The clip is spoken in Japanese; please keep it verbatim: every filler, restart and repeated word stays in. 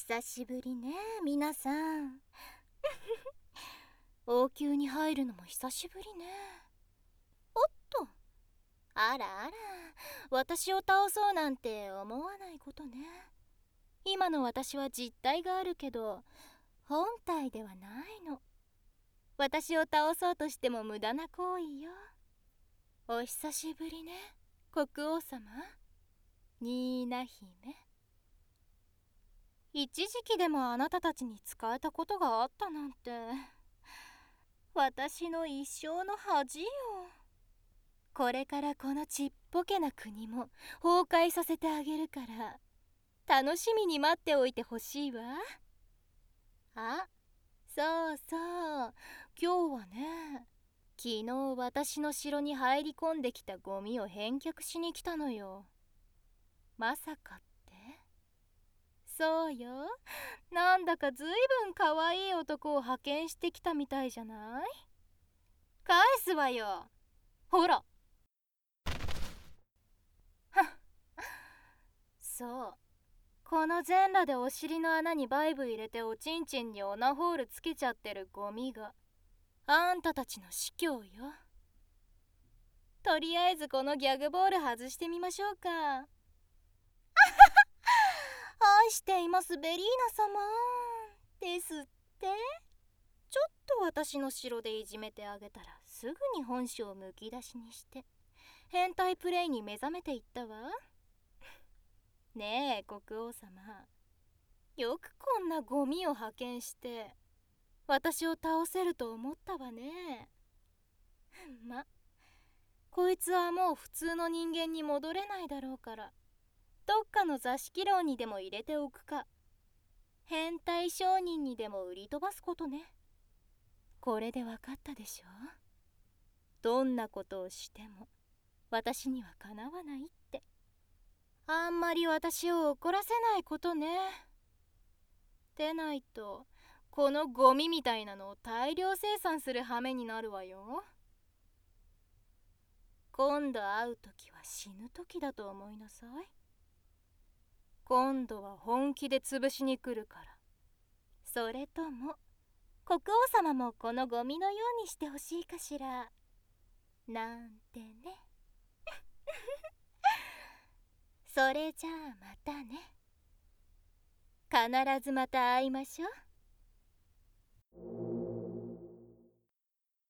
久しぶりね、皆さん。王宮に入るのも久しぶりね。おっと、あらあら、私を倒そうなんて思わないことね。今の私は実体があるけど本体ではないの。私を倒そうとしても無駄な行為よ。お久しぶりね、国王様、ニーナ姫。一時期でもあなたたちに使えたことがあったなんて、私の一生の恥よ。これからこのちっぽけな国も崩壊させてあげるから楽しみに待っておいてほしいわ。あ、そうそう、今日はね、昨日私の城に入り込んできたゴミを返却しに来たのよ。まさかって？そうよ、なんだかずいぶんかわいい男を派遣してきたみたいじゃない？返すわよ、ほら。そう、この全裸でお尻の穴にバイブ入れておちんちんにオナホールつけちゃってるゴミがあんたたちの司教よ。とりあえずこのギャグボール外してみましょうか。愛していますベリーナ様ですって。ちょっと私の城でいじめてあげたらすぐに本性をむき出しにして変態プレイに目覚めていったわ。ねえ国王様、よくこんなゴミを派遣して私を倒せると思ったわね。ま、こいつはもう普通の人間に戻れないだろうからどっかの座敷牢にでも入れておくか変態商人にでも売り飛ばすことね。これで分かったでしょ？どんなことをしても私にはかなわないって。あんまり私を怒らせないことね。でないとこのゴミみたいなのを大量生産する羽目になるわよ。今度会う時は死ぬ時だと思いなさい。今度は本気で潰しに来るから。それとも国王様もこのゴミのようにしてほしいかしらなんてね。それじゃあまたね。必ずまた会いましょう。